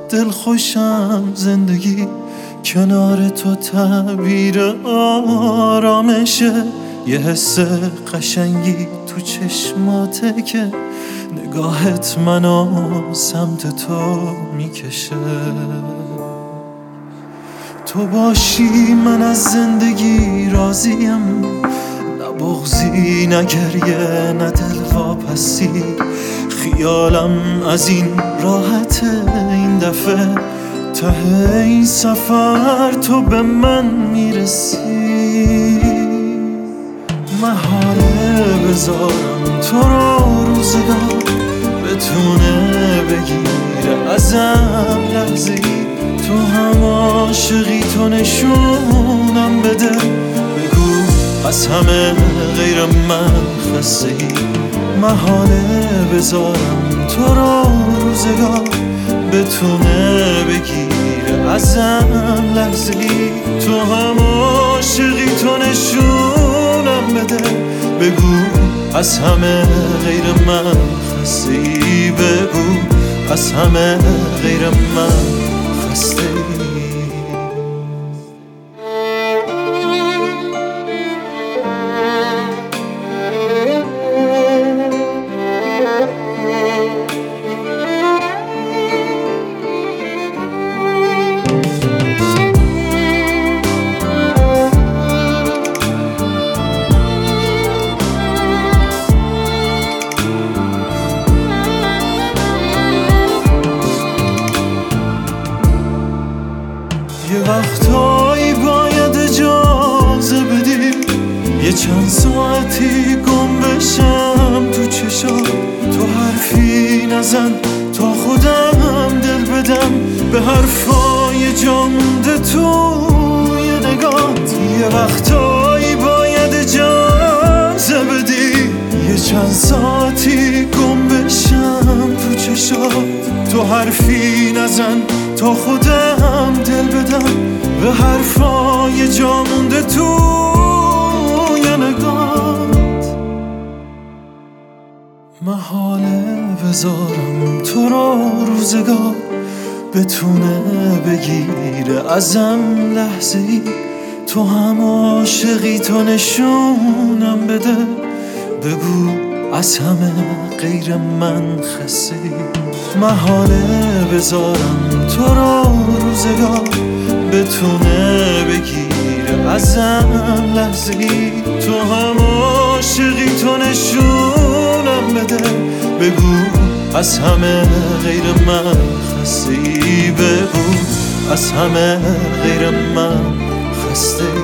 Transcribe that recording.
دلخوشم زندگی کنار تو تعبیر آرامشه، یه حس قشنگی تو چشماته که نگاهت منو سمت تو میکشه. تو باشی من از زندگی راضیم، نه بغضی نه گریه نه دلواپسی، خیالم از این راحته این دفعه، ته این سفر تو به من میرسی. محاله بذارم تو رو روزگار بتونه بگیره ازم لحظه‌ای، تو هم عاشقی تو نشونم بده، بگو از همه غیر من خسته‌ای. محاله بذارم تو رو روزگار بتونه بگیره ازم لحظه‌ای، تو هم عاشقی تو نشونم بده، بگو از همه غیر من خسته‌ای، بگو از همه غیر من خسته‌ای. یه وقتایی باید اجازه بدی یه چند ساعتی گم بشم تو چشات، تو حرفی نزن تا خودم دل بدم به حرفای جا مونده توی نگات. یه وقتایی باید اجازه بدی یه چند ساعتی گم بشم تو چشات، تو حرفی نزن تا خودم دل بدم به حرفای جا مونده توی نگات. محاله بذارم تو رو روزگار بتونه بگیره ازم لحظه‌ای، تو هم عاشقی تو نشونم بده، بگو از همه غیر من خسته‌ای. محاله بذارم تو رو روزگار بتونه بگیره ازم لحظه‌ای، تو هم عاشقی تو نشونم بده، بگو از همه غیر من خسته‌ای، بگو از همه غیر من خسته‌ای.